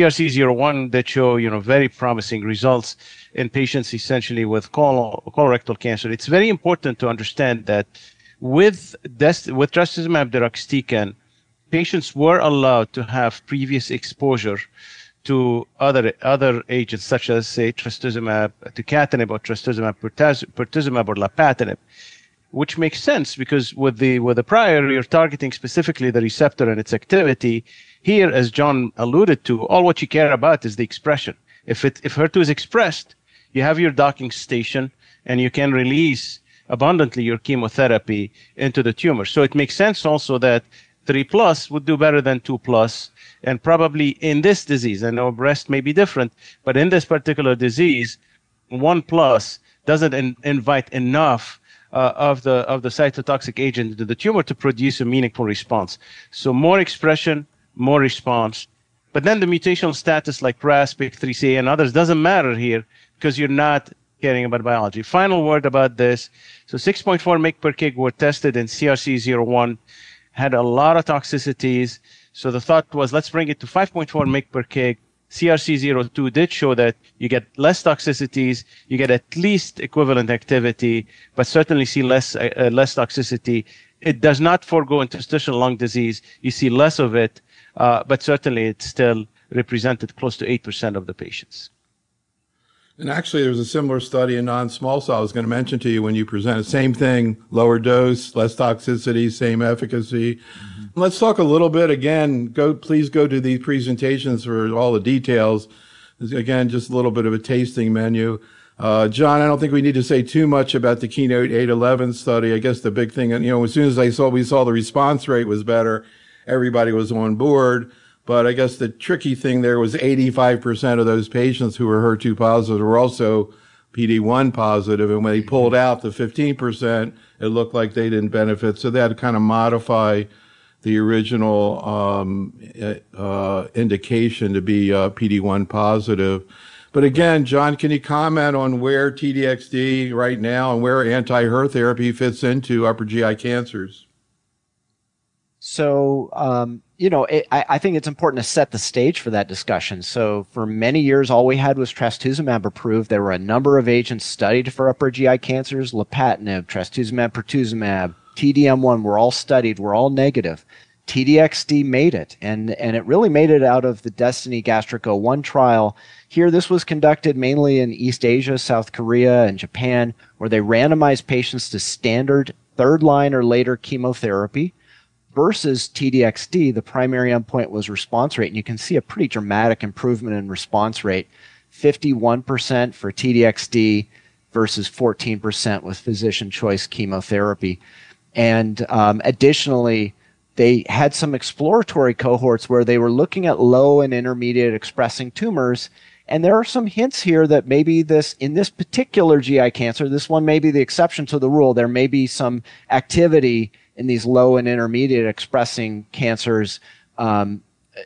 CRC01 that show very promising results in patients essentially with colorectal cancer. It's very important to understand that with trastuzumab deruxtecan, patients were allowed to have previous exposure to other agents such as, say, trastuzumab tucatinib or trastuzumab pertuzumab or lapatinib, which makes sense because with the prior, you're targeting specifically the receptor and its activity. Here, as John alluded to, all what you care about is the expression. If HER2 is expressed, you have your docking station and you can release abundantly your chemotherapy into the tumor. So it makes sense also that 3+ would do better than 2+. And probably in this disease, I know breast may be different, but in this particular disease, 1+ doesn't invite enough of the cytotoxic agent into the tumor to produce a meaningful response. So more expression, more response. But then the mutational status like RAS, PIK3CA, and others doesn't matter here because you're not caring about biology. Final word about this. So 6.4 mg/kg were tested in CRC01, had a lot of toxicities. So the thought was, let's bring it to 5.4 mg/kg. CRC02 did show that you get less toxicities, you get at least equivalent activity, but certainly see less toxicity. It does not forego interstitial lung disease. You see less of it, but certainly it still represented close to 8% of the patients. And actually, there was a similar study in non-small cell I was going to mention to you when you presented. Same thing, lower dose, less toxicity, same efficacy. Mm-hmm. Let's talk a little bit again. Please go to these presentations for all the details. Again, just a little bit of a tasting menu. John, I don't think we need to say too much about the Keynote 811 study. I guess the big thing, as soon as we saw the response rate was better, everybody was on board. But I guess the tricky thing there was 85% of those patients who were HER2 positive were also PD-1 positive. And when they pulled out the 15%, it looked like they didn't benefit. So they had to kind of modify the original indication to be PD-1 positive. But again, John, can you comment on where TDXD right now and where anti-HER therapy fits into upper GI cancers? So, I think it's important to set the stage for that discussion. So for many years, all we had was trastuzumab approved. There were a number of agents studied for upper GI cancers, lapatinib, trastuzumab, pertuzumab, TDM1 were all studied, were all negative. TDXD made it, and it really made it out of the DESTINY Gastric01 trial. Here, this was conducted mainly in East Asia, South Korea, and Japan, where they randomized patients to standard third-line or later chemotherapy versus TDXD. The primary endpoint was response rate, and you can see a pretty dramatic improvement in response rate, 51% for TDXD versus 14% with physician choice chemotherapy. And additionally, they had some exploratory cohorts where they were looking at low and intermediate expressing tumors. And there are some hints here that maybe in this particular GI cancer, this one may be the exception to the rule. There may be some activity in these low and intermediate expressing cancers, for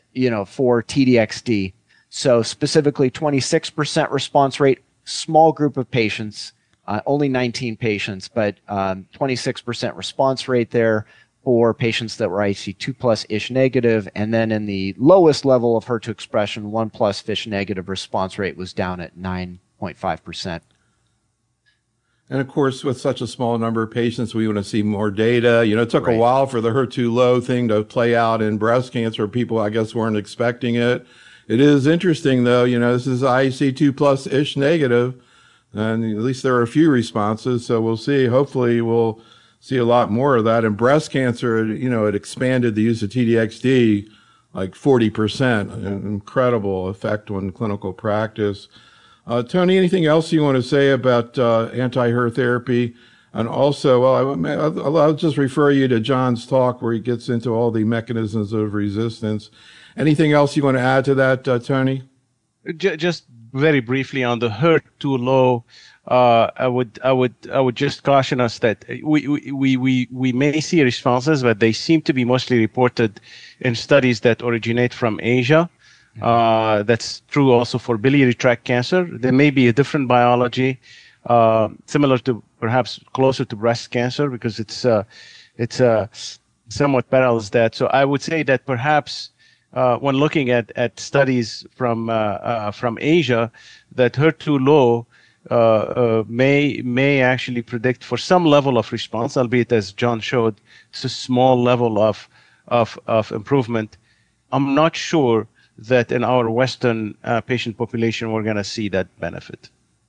TDXD. So specifically 26% response rate, small group of patients, only 19 patients, but 26% response rate there for patients that were IHC 2+ ISH negative. And then in the lowest level of HER2 expression, 1+ FISH negative response rate was down at 9.5%. And of course, with such a small number of patients, we want to see more data. It took a while for the HER2 low thing to play out in breast cancer. People, I guess, weren't expecting it. It is interesting, though. This is IHC 2+ ISH negative, and at least there are a few responses. So we'll see. Hopefully, we'll see a lot more of that. In breast cancer, it expanded the use of TDXD like 40%. An incredible effect on clinical practice. Tony, anything else you want to say about anti-HER therapy? And also, I'll just refer you to John's talk where he gets into all the mechanisms of resistance. Anything else you want to add to that, Tony? Just very briefly on the HER2 low, I would just caution us that we may see responses, but they seem to be mostly reported in studies that originate from Asia. That's true also for biliary tract cancer. There may be a different biology, similar to perhaps closer to breast cancer because it's somewhat parallels that. So I would say that perhaps when looking at studies from Asia, that HER2 low may actually predict for some level of response, albeit as John showed, it's a small level of improvement. I'm not sure that in our Western patient population we're going to see that benefit.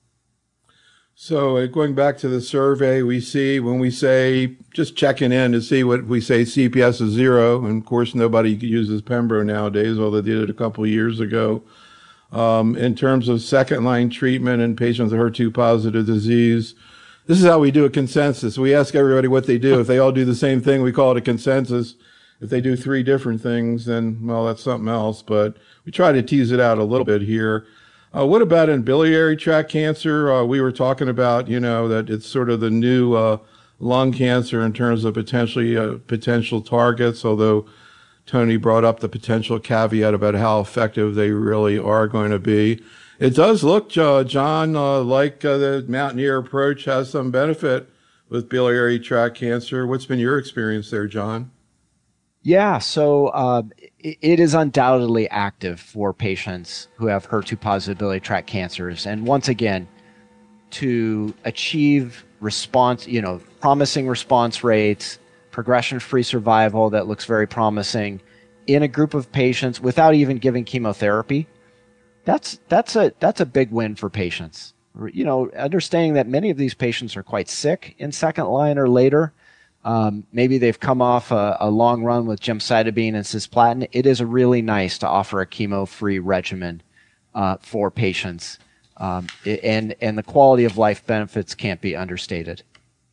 So going back to the survey, we see when we say just checking in to see what we say CPS is 0, and of course nobody uses Pembro nowadays, although they did it a couple of years ago. In terms of second-line treatment in patients with HER2 positive disease, this is how we do a consensus. We ask everybody what they do. If they all do the same thing, we call it a consensus. If they do 3 different things, then, well, that's something else. But we try to tease it out a little bit here. What about in biliary tract cancer? We were talking about, that it's sort of the new lung cancer in terms of potential targets, although Tony brought up the potential caveat about how effective they really are going to be. It does look, John, like the Mountaineer approach has some benefit with biliary tract cancer. What's been your experience there, John? Yeah, so it is undoubtedly active for patients who have HER2 positive biliary tract cancers. And once again, to achieve response, promising response rates, progression-free survival that looks very promising in a group of patients without even giving chemotherapy, that's a big win for patients. Understanding that many of these patients are quite sick in second line or later. Maybe they've come off a long run with gemcitabine and cisplatin. It is really nice to offer a chemo-free regimen for patients, and the quality of life benefits can't be understated.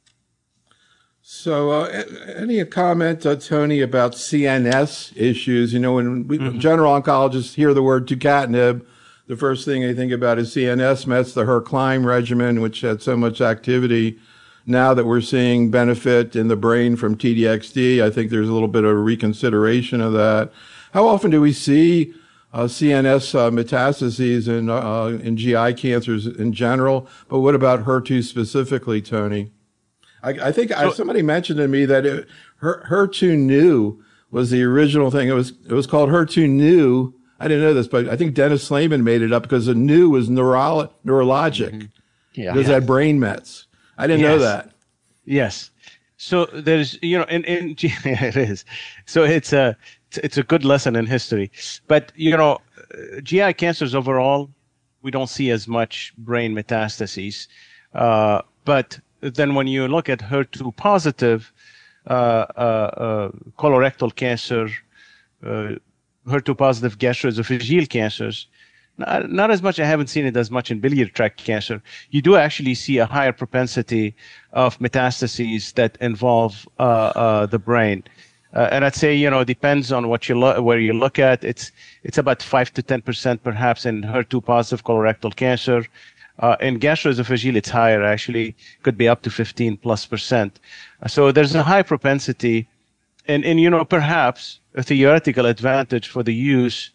So, any comment, Tony, about CNS issues? When general oncologists hear the word tucatinib, the first thing they think about is CNS mets, the Herclime regimen, which had so much activity. Now that we're seeing benefit in the brain from TDXD, I think there's a little bit of reconsideration of that. How often do we see CNS metastases in GI cancers in general? But what about HER2 specifically, Tony? I think somebody mentioned to me that HER2 neu was the original thing. It was called HER2 neu. I didn't know this, but I think Dennis Slayman made it up because the neu was neurologic. Mm-hmm. Yeah. Because it had brain mets. I didn't know that. Yes. So there's, in it is. So it's a good lesson in history. But, GI cancers overall, we don't see as much brain metastases. But then when you look at HER2 positive colorectal cancer, HER2 positive gastroesophageal cancers, not as much. I haven't seen it as much in biliary tract cancer. You do actually see a higher propensity of metastases that involve the brain. And I'd say, depends on what where you look at. It's about 5 to 10% perhaps in HER2 positive colorectal cancer. In gastroesophageal, it's higher actually, could be up to 15+%. So there's a high propensity, and perhaps a theoretical advantage for the use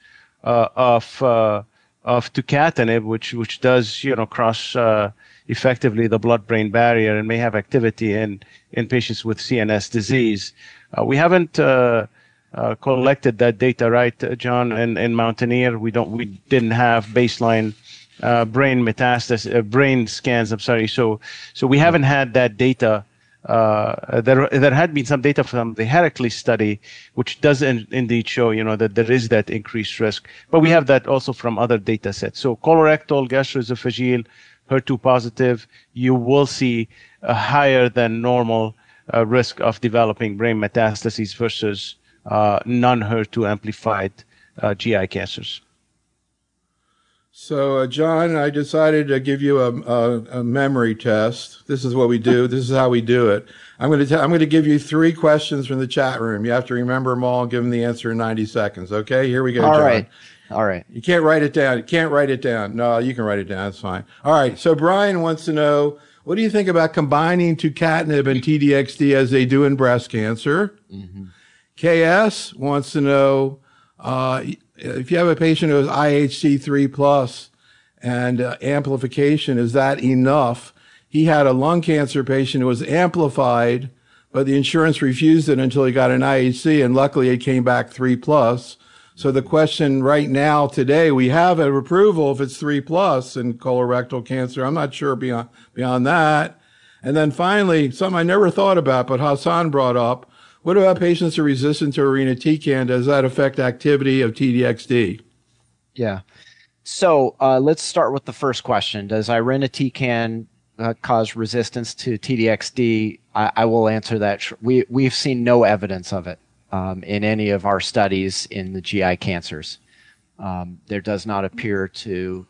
of tucatinib, which does cross effectively the blood-brain barrier and may have activity in patients with CNS disease. We haven't collected that data, right, John? In Mountaineer, we didn't have baseline brain scans. I'm sorry. So we haven't had that data. There had been some data from the Heracles study, which does indeed show, that there is that increased risk. But we have that also from other data sets. So colorectal, gastroesophageal, HER2 positive, you will see a higher than normal risk of developing brain metastases versus non-HER2 amplified GI cancers. So, John, I decided to give you a memory test. This is what we do. This is how we do it. I'm going to give you 3 questions from the chat room. You have to remember them all and give them the answer in 90 seconds. Okay, here we go, John. All right. You can't write it down. No, you can write it down. That's fine. All right. So Brian wants to know, what do you think about combining tucatinib and T-DXd as they do in breast cancer? Mm-hmm. KS wants to know, if you have a patient who has IHC 3+ and amplification, is that enough? He had a lung cancer patient who was amplified, but the insurance refused it until he got an IHC, and luckily it came back 3+. So the question right now, today, we have an approval if it's 3+ in colorectal cancer. I'm not sure beyond that. And then finally, something I never thought about, but Hassan brought up, what about patients who are resistant to irinotecan? Does that affect activity of T-DXd? Yeah. So let's start with the first question. Does irinotecan cause resistance to T-DXd? I will answer that. We've seen no evidence of it in any of our studies in the GI cancers. There does not appear to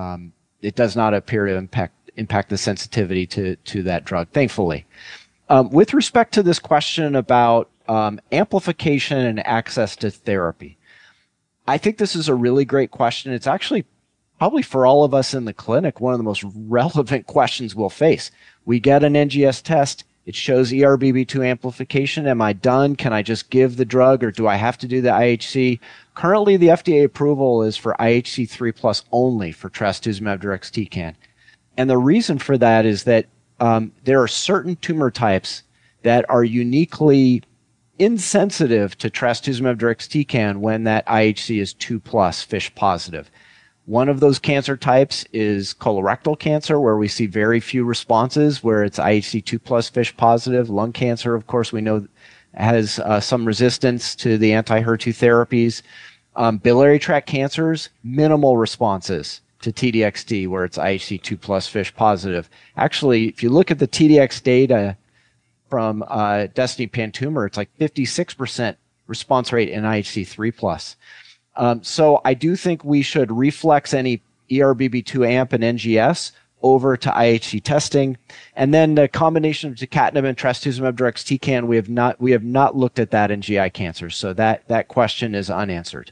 impact the sensitivity to that drug, thankfully. With respect to this question about amplification and access to therapy, I think this is a really great question. It's actually probably for all of us in the clinic, one of the most relevant questions we'll face. We get an NGS test. It shows ERBB2 amplification. Am I done? Can I just give the drug, or do I have to do the IHC? Currently, the FDA approval is for IHC 3+ only for trastuzumab deruxtecan. And the reason for that is that there are certain tumor types that are uniquely insensitive to trastuzumab deruxtecan when that IHC is 2+ FISH positive. One of those cancer types is colorectal cancer, where we see very few responses, where it's IHC 2+ FISH positive. Lung cancer, of course, we know has some resistance to the anti-HER2 therapies. Biliary tract cancers, minimal responses to T-DXd, where it's IHC 2+ FISH positive. Actually, if you look at the TDX data from Destiny Pan-Tumor, it's like 56% response rate in IHC 3+. So I do think we should reflex any ERBB2 amp and NGS over to IHC testing. And then the combination of tucatinib and trastuzumab deruxtecan, we have not looked at that in GI cancers. So that question is unanswered.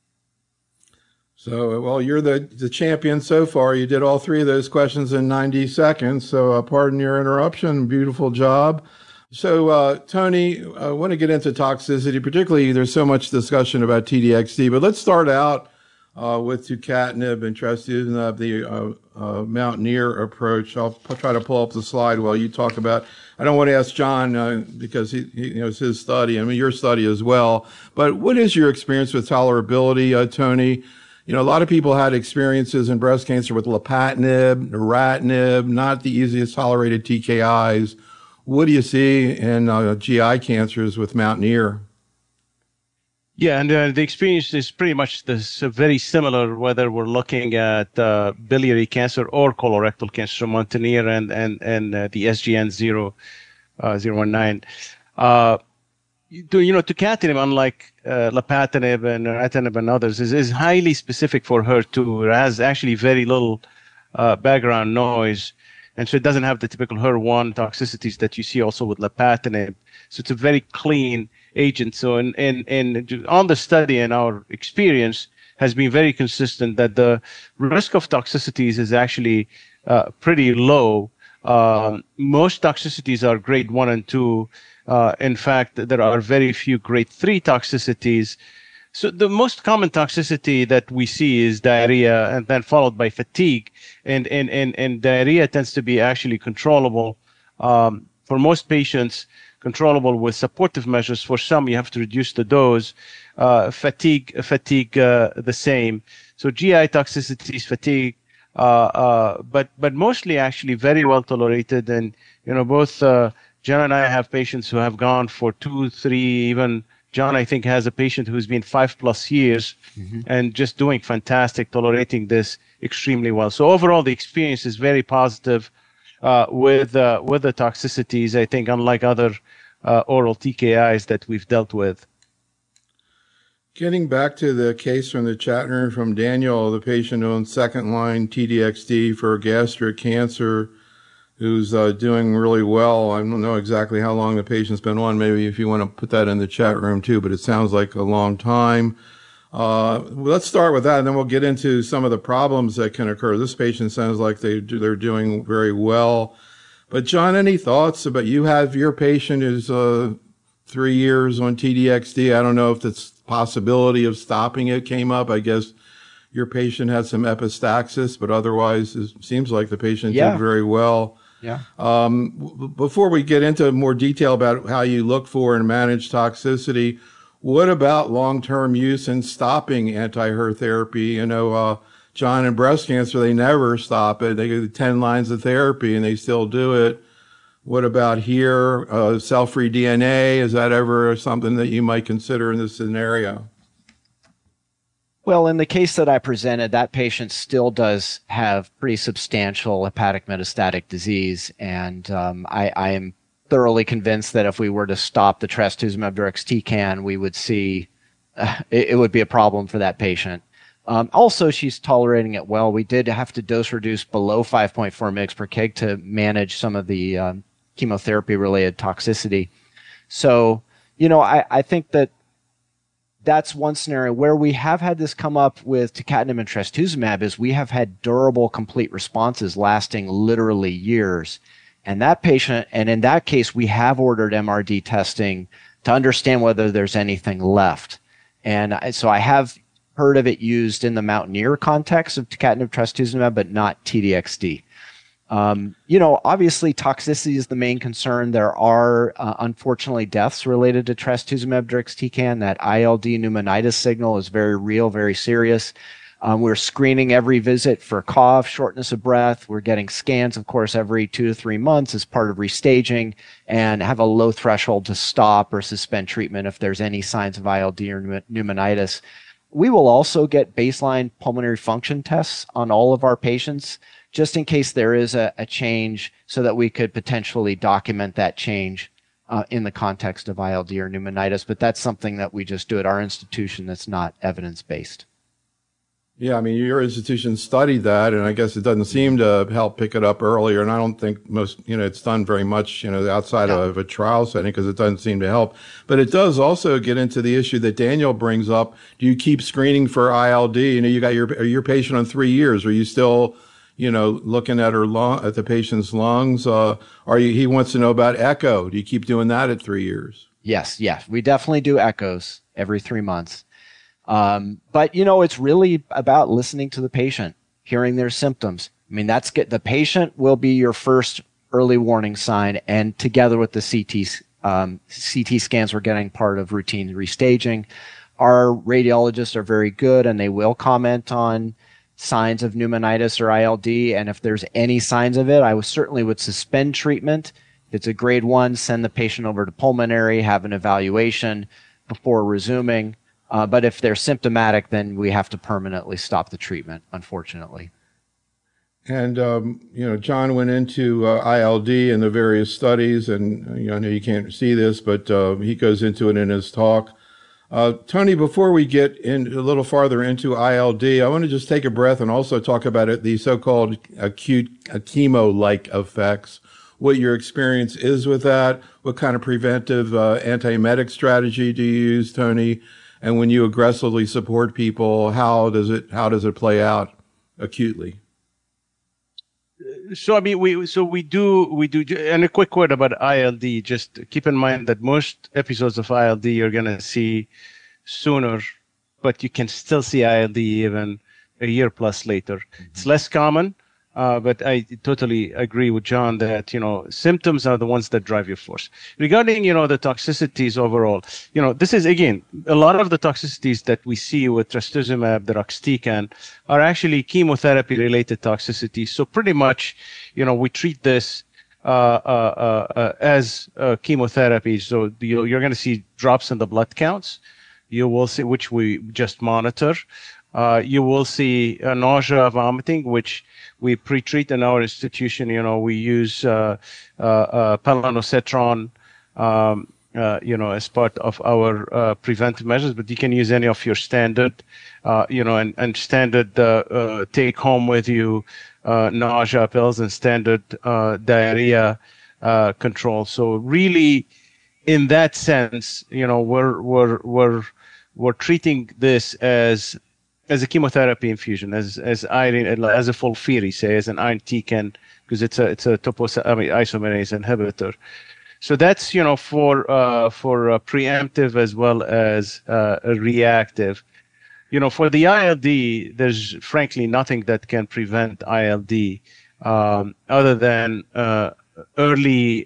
So, well, you're the champion so far. You did all 3 of those questions in 90 seconds. So pardon your interruption. Beautiful job. So, Tony, I want to get into toxicity, particularly there's so much discussion about T-DXd, but let's start out with tucatinib and trastuzumab, the Mountaineer approach. I'll try to pull up the slide while you talk about. I don't want to ask John because it's his study. I mean, your study as well. But what is your experience with tolerability, Tony? A lot of people had experiences in breast cancer with lapatinib, neratinib, not the easiest tolerated TKIs. What do you see in GI cancers with Mountaineer? Yeah, and the experience is pretty much very similar, whether we're looking at biliary cancer or colorectal cancer, so Mountaineer and the SGN 019. Tucatinib, unlike lapatinib and neratinib and others, is highly specific for HER2. It has actually very little background noise. And so it doesn't have the typical HER1 toxicities that you see also with lapatinib. So it's a very clean agent. So, and on the study and our experience has been very consistent that the risk of toxicities is actually pretty low. Most toxicities are grade 1 and 2. In fact, there are very few grade 3 toxicities. So the most common toxicity that we see is diarrhea, and then followed by fatigue. And diarrhea tends to be actually controllable. For most patients, controllable with supportive measures. For some, you have to reduce the dose. Fatigue, the same. So GI toxicities, fatigue, but mostly actually very well tolerated. And both John and I have patients who have gone for 2, 3, even John, I think, has a patient who's been 5+ years and just doing fantastic, tolerating this extremely well. So overall, the experience is very positive with the toxicities, I think, unlike other oral TKIs that we've dealt with. Getting back to the case from the chat room from Daniel, the patient on second-line T-DXd for gastric cancer, who's doing really well. I don't know exactly how long the patient's been on. Maybe if you want to put that in the chat room too, but it sounds like a long time. Let's start with that, and then we'll get into some of the problems that can occur. This patient sounds like they're doing very well. But John, any thoughts about, you have your patient is 3 years on T-DXd. I don't know if the possibility of stopping it came up. I guess your patient had some epistaxis, but otherwise it seems like the patient did very well. Yeah. Before we get into more detail about how you look for and manage toxicity, what about long-term use and stopping anti-HER therapy? John, in breast cancer, they never stop it. They get 10 lines of therapy and they still do it. What about here? Cell-free DNA, is that ever something that you might consider in this scenario? Well, in the case that I presented, that patient still does have pretty substantial hepatic metastatic disease, and I am thoroughly convinced that if we were to stop the trastuzumab deruxtecan, we would see it would be a problem for that patient. Also, she's tolerating it well. We did have to dose reduce below 5.4 mg per kg to manage some of the chemotherapy-related toxicity. So, I think that that's one scenario where we have had this come up with tucatinib and trastuzumab, is we have had durable complete responses lasting literally years. And that patient, and in that case, we have ordered MRD testing to understand whether there's anything left. And so I have heard of it used in the Mountaineer context of tucatinib trastuzumab, but not T-DXd. Obviously toxicity is the main concern. There are, unfortunately, deaths related to trastuzumab deruxtecan. That ILD pneumonitis signal is very real, very serious. We're screening every visit for cough, shortness of breath. We're getting scans, of course, every 2 to 3 months as part of restaging, and have a low threshold to stop or suspend treatment if there's any signs of ILD or pneumonitis. We will also get baseline pulmonary function tests on all of our patients, just in case there is a change, so that we could potentially document that change in the context of ILD or pneumonitis. But that's something that we just do at our institution that's not evidence-based. Yeah, I mean, your institution studied that, and I guess it doesn't seem to help pick it up earlier. And I don't think it's done very much, outside of a trial setting, because it doesn't seem to help. But it does also get into the issue that Daniel brings up. Do you keep screening for ILD? You got your patient on 3 years. Are you still looking at at the patient's lungs? He wants to know about echo. Do you keep doing that at 3 years? Yes. We definitely do echoes every 3 months. But it's really about listening to the patient, hearing their symptoms. I mean, the patient will be your first early warning sign, and together with the CT scans, we're getting part of routine restaging. Our radiologists are very good, and they will comment on signs of pneumonitis or ILD, and if there's any signs of it, I certainly would suspend treatment. If it's a grade 1, send the patient over to pulmonary, have an evaluation before resuming. But if they're symptomatic, then we have to permanently stop the treatment, unfortunately. And, John went into ILD and the various studies, and I know you can't see this, but he goes into it in his talk. Tony, before we get a little farther into ILD, I want to just take a breath and also talk about the so-called acute chemo-like effects. what your experience is with that. What kind of preventive antiemetic strategy do you use, Tony? And when you aggressively support people, how does it play out acutely? So I mean, we do, and a quick word about ILD. Just keep in mind that most episodes of ILD you're going to see sooner, but you can still see ILD even a year plus later. Mm-hmm. It's less common, but I totally agree with John that, symptoms are the ones that drive your force. Regarding, the toxicities overall, this is, again, a lot of the toxicities that we see with trastuzumab, deruxtecan, are actually chemotherapy-related toxicities. So pretty much, we treat this as chemotherapy. So you're going to see drops in the blood counts. You will see, which we just monitor. You will see nausea, vomiting, which we pre-treat in our institution. We use palonosetron, as part of our preventive measures, but you can use any of your standard, and standard take home with you nausea pills and standard diarrhea control. So really, in that sense, we're treating this as a chemotherapy infusion, as a FOLFIRI, say, as an irinotecan, because it's a isomerase inhibitor. So that's for preemptive as well as reactive. For the ILD, there's frankly nothing that can prevent ILD other than early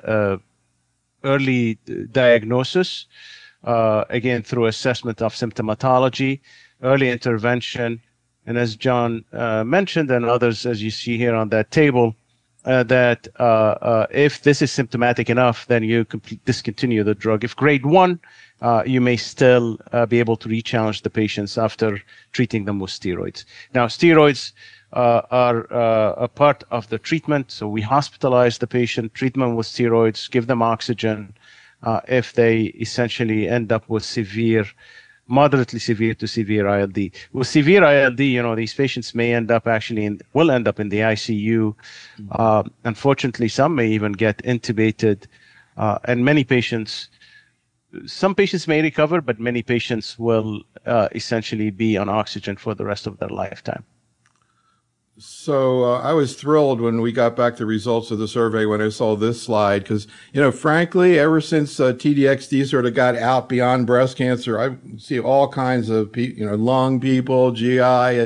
diagnosis, again through assessment of symptomatology, early intervention, and as John mentioned, and others, as you see here on that table, that if this is symptomatic enough, then you discontinue the drug. If grade 1, you may still be able to re-challenge the patients after treating them with steroids. Now, steroids are a part of the treatment, so we hospitalize the patient, treatment with steroids, give them oxygen if they essentially end up with moderately severe to severe ILD. With severe ILD, these patients will end up in the ICU. Unfortunately, some may even get intubated, and some patients may recover, but many patients will essentially be on oxygen for the rest of their lifetime. So I was thrilled when we got back the results of the survey when I saw this slide, because, frankly, ever since TDXD sort of got out beyond breast cancer, I see all kinds of lung people, GI,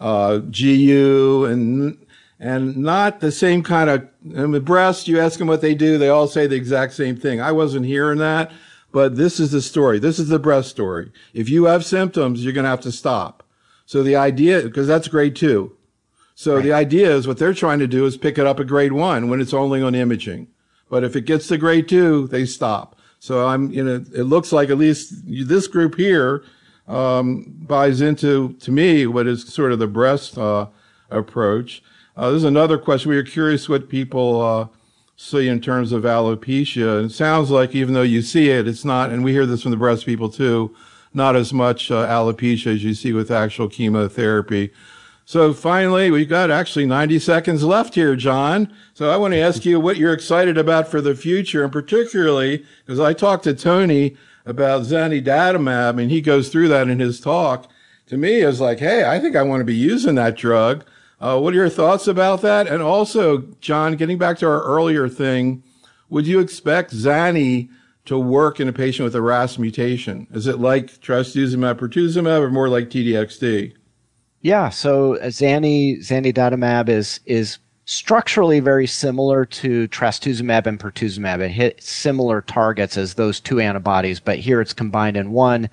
GU, and not the same kind of, with breast, you ask them what they do, they all say the exact same thing. I wasn't hearing that, but this is the story. This is the breast story. If you have symptoms, you're going to have to stop. So the idea, because that's grade 2. So The idea is what they're trying to do is pick it up at grade 1 when it's only on imaging. But if it gets to grade 2, they stop. So it looks like at least this group here, buys into, to me, what is sort of the breast, approach. There's another question. We were curious what people, see in terms of alopecia. It sounds like even though you see it, it's not, and we hear this from the breast people too, not as much alopecia as you see with actual chemotherapy. So finally, we've got actually 90 seconds left here, John. So I want to ask you what you're excited about for the future, and particularly because I talked to Tony about zanidatamab, and he goes through that in his talk. To me, it's like, hey, I think I want to be using that drug. What are your thoughts about that? And also, John, getting back to our earlier thing, would you expect Zani to work in a patient with a RAS mutation? Is it like trastuzumab, pertuzumab, or more like TDXD? Yeah, so zanidatamab is structurally very similar to trastuzumab and pertuzumab. It hits similar targets as those two antibodies, but here it's combined in one.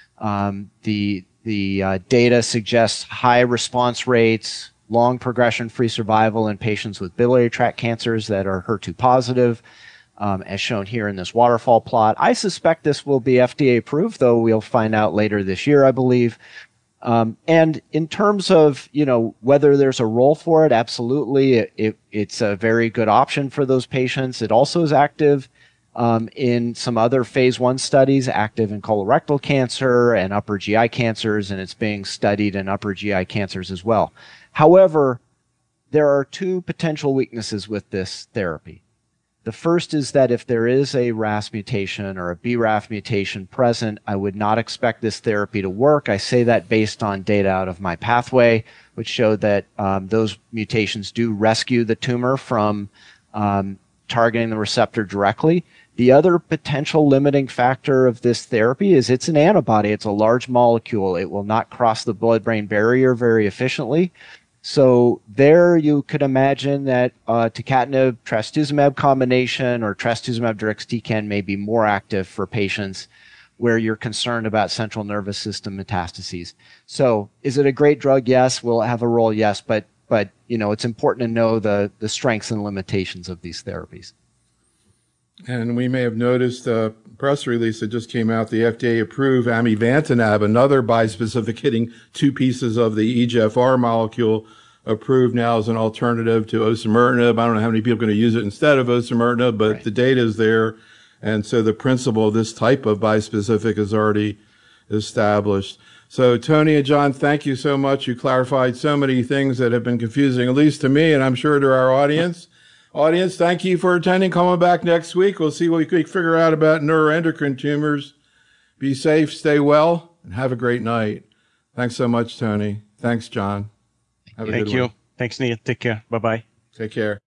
The data suggests high response rates, long progression-free survival in patients with biliary tract cancers that are HER2 positive, as shown here in this waterfall plot. I suspect this will be FDA approved, though we'll find out later this year, I believe. And in terms of, whether there's a role for it, absolutely. It's a very good option for those patients. It also is active in some other phase 1 studies, active in colorectal cancer and upper GI cancers, and it's being studied in upper GI cancers as well. However, there are two potential weaknesses with this therapy. The first is that if there is a RAS mutation or a BRAF mutation present, I would not expect this therapy to work. I say that based on data out of my pathway, which showed that those mutations do rescue the tumor from targeting the receptor directly. The other potential limiting factor of this therapy is it's an antibody. It's a large molecule. It will not cross the blood-brain barrier very efficiently. So there you could imagine that tucatinib trastuzumab combination or trastuzumab deruxtecan may be more active for patients where you're concerned about central nervous system metastases. So is it a great drug? Yes. Will it have a role? Yes. But it's important to know the strengths and limitations of these therapies. And we may have noticed a press release that just came out. The FDA approved amivantamab, another bispecific hitting two pieces of the EGFR molecule, approved now as an alternative to osimertinib. I don't know how many people are going to use it instead of osimertinib, but right. The data is there. And so the principle of this type of bispecific is already established. So Tony and John, thank you so much. You clarified so many things that have been confusing, at least to me, and I'm sure to our audience. Audience, thank you for attending. Coming back next week. We'll see what we can figure out about neuroendocrine tumors. Be safe, stay well, and have a great night. Thanks so much, Tony. Thanks, John. Thank you. Thanks, Neil. Take care. Bye-bye. Take care.